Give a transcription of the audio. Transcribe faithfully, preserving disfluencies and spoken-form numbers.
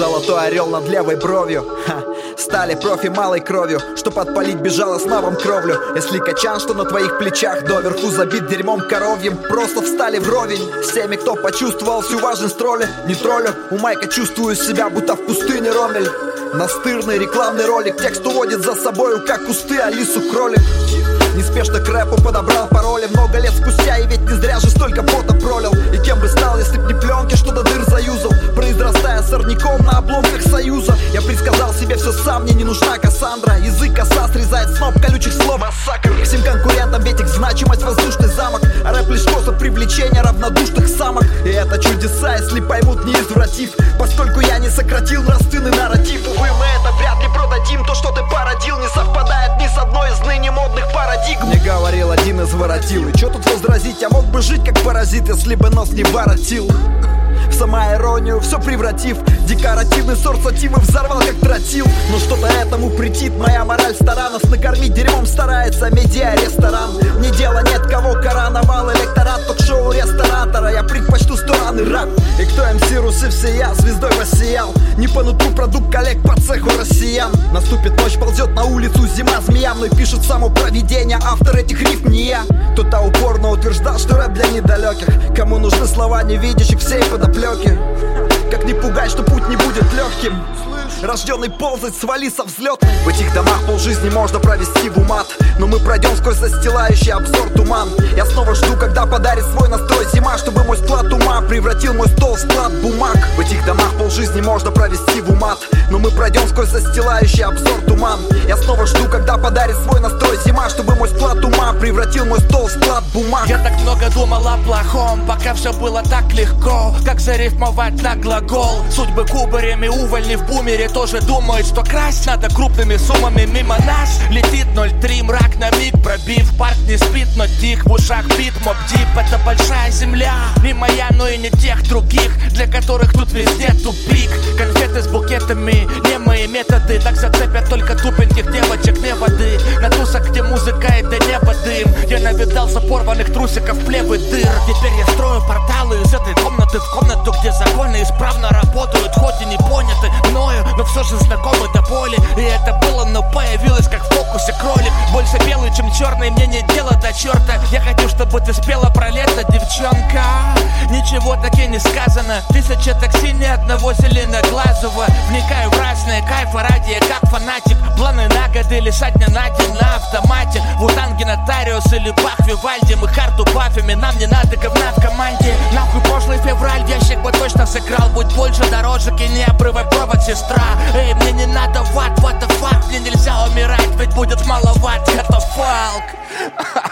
Золотой орел над левой бровью. Ха. Стали профи малой кровью, чтоб отпалить бежала с новым кровлю. Если качан, что на твоих плечах доверху забит дерьмом коровьим, просто встали вровень с теми, кто почувствовал всю важность роли. Не троллю, у Майка чувствую себя, будто в пустыне Ромель. Настырный рекламный ролик, текст уводит за собою, как кусты Алису кролик. Неспешно к рэпу подобрал пароли много лет спустя, и ведь не зря же столько пота пролил. И кем бы стал, если б не пленки, что до дыр заюзал, произрастая сорняком на обломках союза. Я предсказал себе все сам, мне не нужна Кассандра. Язык коса срезает сноп колючих слов. Массакр всем конкурентам, ведь их значимость воздушный замок, а рэп лишь способ привлечения равнодушных самок. И это чудеса, если поймут, не извратив, поскольку я не сократил нравственный нарратив. Увы, мы это вряд ли продадим. То, что ты породил, не совпадает ни с одной из ныне модных парадигм. Мне говорил один из воротил, и чё тут возразить? Я мог бы жить как паразит, если бы нос не воротил. В самоиронию все превратив, декоративный сорт сативы взорвал как тротил. Но что-то этому претит, моя мораль стара, нас накормить дерьмом старается медиа-ресторан. Мне дела нет, кого короновал электорат, ток-шоу ресторатора. Я предпочту стороны рап. И кто эм си Русы всея звездой воссиял, не по нутру продукт коллег по цеху россиян. Наступит ночь, ползет на улицу зима змея, мной пишет само провидение, автор этих рифм не я. Кто-то упорно утверждал, что рэп для недалеких, кому нужны слова невидящих всей подоплеки. Как не пугать, что путь не будет легким, рожденный ползать, свали со взлетной. В этих домах полжизни можно провести в умат, но мы пройдем сквозь застилающий обзор туман. Я снова жду, когда подарит свой настрой зима, чтобы мой склад ума превратил мой стол в склад бумаг. В этих домах полжизни можно провести в умат, но мы пройдем сквозь застилающий обзор туман. Я снова жду, когда подарит свой настрой зима, чтобы мой склад ума превратил мой стол в склад бумаг. Я так много думал о плохом, пока все было так легко, как зарифмовать на глагол. Судьбы кубарями, увольни в бумере тоже думают, что красть надо крупными суммами. Мимо нас летит ноль три, мрак на миг пробив. Парк не спит, но тих, в ушах бит. Моб дип — это большая земля, не моя, но и не тех других, для которых тут везде тупик. Конфеты с букетами, не мои методы, так зацепят только тупеньких девочек, не воды. На тусах, где музыка и до неба дым, я навидался порванных трусиков, плевы дыр. Теперь я строю порталы из этой комнаты в комнату, где законы исправно работают, хоть и не поняты мною, но все же знакомы до боли. И это было, но появилось как в фокусе кролик. Больше белый, чем черный, мне не дело до черта. Я хочу, чтобы ты спела про лето, девчонка. Ничего таки не сказано, тысяча такси, ни одного зеленоглазого. Вникаю в разные кайфы ради, как фанатик. Планы на годы, лишать дня на день на автомате. Вутанги, Нотариус или Бах, Вивальди. Мы харду бафами, нам не надо говна в команде. Нахуй прошлый февраль, в ящик бы точно сыграл. Будь больше дорожек и не обрывай провод, сестра. Эй, мне не надо ват, what the fuck. Мне нельзя умирать, ведь будет маловат, это фалк.